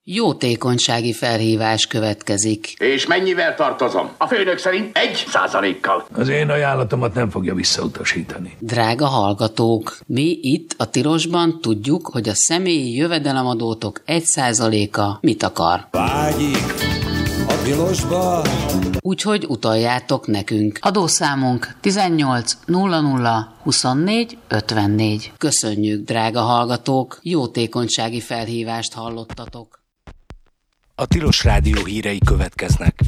Jótékonysági felhívás következik. És mennyivel tartozom? A főnök szerint 1%-kal. Az én ajánlatomat nem fogja visszautasítani. Drága hallgatók, mi itt a Tilosban tudjuk, hogy a személyi jövedelemadótok 1%-a mit akar. Vágyik a Tilosba. Úgyhogy utaljátok nekünk. Adószámunk 18 00 24 54. Köszönjük, drága hallgatók, jótékonysági felhívást hallottatok. A Tilos Rádió hírei következnek.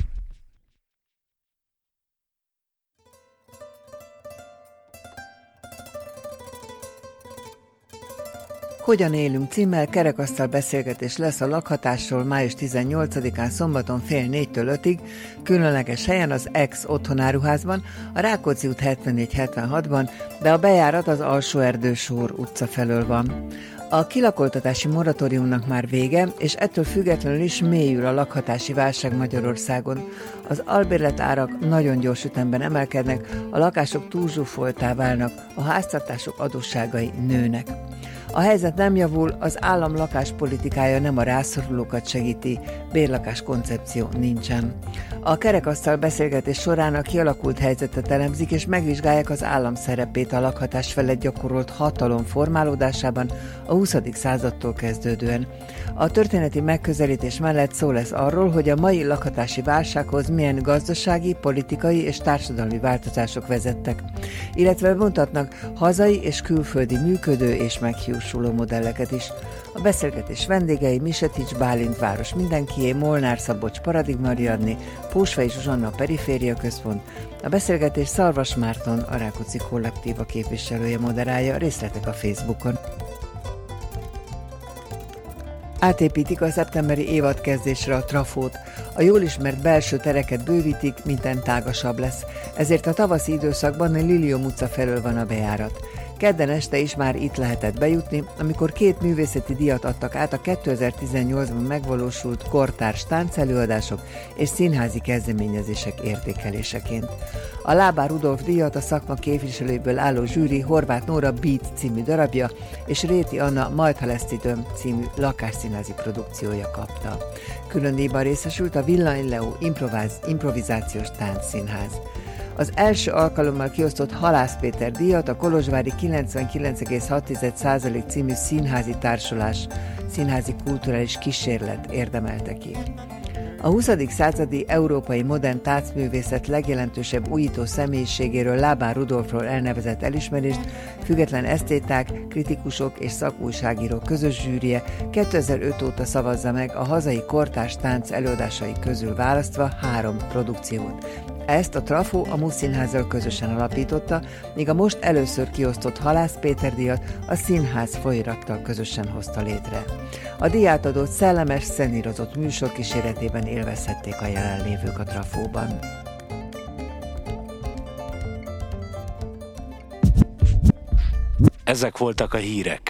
Hogyan élünk címmel kerekasztal beszélgetés lesz a lakhatásról május 18-án szombaton fél 4-től 5-ig, különleges helyen az ex otthonáruházban, a Rákóczi út 74-76-ban, de a bejárat az Alsó-Erdősor utca felől van. A kilakoltatási moratóriumnak már vége, és ettől függetlenül is mélyül a lakhatási válság Magyarországon. Az albérletárak nagyon gyors ütemben emelkednek, a lakások túlzsúfoltá válnak, a háztartások adósságai nőnek. A helyzet nem javul, az állam lakáspolitikája nem a rászorulókat segíti, bérlakás koncepció nincsen. A kerekasztal beszélgetés során a kialakult helyzetet elemzik és megvizsgálják az állam szerepét a lakhatás felett gyakorolt hatalom formálódásában a 20. századtól kezdődően. A történeti megközelítés mellett szó lesz arról, hogy a mai lakhatási válsághoz milyen gazdasági, politikai és társadalmi változások vezettek, illetve bemutatnak hazai és külföldi működő és meghiúsuló modelleket is. A beszélgetés vendégei Misetics Bálint város mindenkié, Molnár Szabolcs Paradigma Ariadné, Pósvai Zsuzsanna Periféria Központ. A beszélgetés Szarvas Márton, a Rákóczi Kollektíva képviselője moderálja, részletek a Facebookon. Átépítik a szeptemberi évadkezdésre a trafót. A jól ismert belső tereket bővítik, minden tágasabb lesz. Ezért a tavaszi időszakban a Lilium utca felől van a bejárat. Kedden este is már itt lehetett bejutni, amikor 2 művészeti díjat adtak át a 2018-ban megvalósult kortárs táncelőadások és színházi kezdeményezések értékeléseként. A Lábár Rudolf díjat a szakma képviselőiből álló zsűri Horváth Nóra Beat című darabja és Réti Anna Majd ha lesz időm című lakásszínházi produkciója kapta. Külön díjban részesült a Villany Leo improvizációs táncszínház. Az első alkalommal kiosztott Halász Péter díjat a kolozsvári 99,6% című színházi társulás, színházi kulturális kísérlet érdemelte ki. A 20. századi európai modern táncművészet legjelentősebb újító személyiségéről, Lábár Rudolfról elnevezett elismerést független esztéták, kritikusok és szakújságírók közös zsűrie 2005 óta szavazza meg a hazai kortárs tánc előadásai közül választva 3 produkciót. Ezt a Trafó a Muszínházzal közösen alapította, míg a most először kiosztott Halász Péter díjat a Színház folyóirattal közösen hozta létre. A díjátadót szellemes, szenírozott műsor kíséretében élvezhették a jelenlévők a Trafóban. Ezek voltak a hírek.